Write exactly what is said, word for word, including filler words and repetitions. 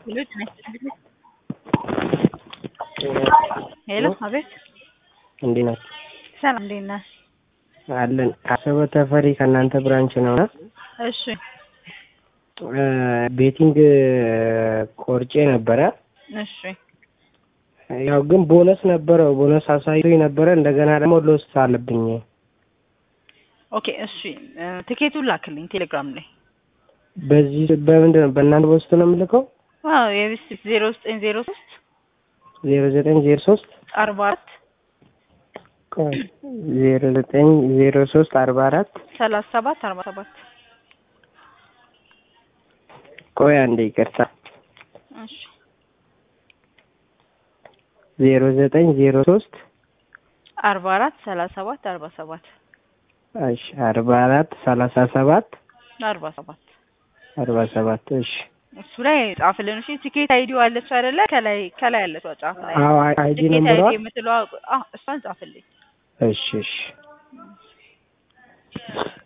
ልጅ ነኝ። ሄሎ አቤት። እንዴት ነህ? ሰላም እንዴት ነህ? አለን። አሰበ ተፈሪ ከእናንተ ብራንች ነውና? እሺ። ቤቲንግ ቆርጬ ነበረ። እሺ። ያው ግን ቦነስ ነበረው። ቦነስ አሳይቶኝ ነበረ። እንደገና ደግሞ ሎስት አለብኝ። ኦኬ እሺ። ቲኬቱን ላክልኝ ቴሌግራም ላይ። በዚህ በምንድን ነው በእናንተ በውስጥ ነው የምልከው? አዎ የቢስ ዜሮ ዘጠኝ ዜሮ ሶስት ዜሮ ዘጠኝ ዜሮ ሶስት አርባ አራት ዜሮ ዘጠኝ ዜሮ ሶስት አርባ አራት ሰላሳ ሰባት አርባ ሰባት ቆይ አንዴ ይቅርታ። እሺ ዜሮ ዘጠኝ ዜሮ ሶስት አርባ አራት ሰላሳ ሰባት አርባ ሰባት እሺ አርባ አራት ሰላሳ ሰባት አርባ ሰባት አርባ ሰባት እሺ እሱ ላይ ጻፍልን። እሺ ቲኬት አይዲው አለች አይደለ? ከላይ ከላይ አለችው ጻፍ ላይ። አዎ አይዲ ቲኬት ነምበሯ አይዲ የምትለው አዎ እሷን ጻፍልኝ። እሺ እሺ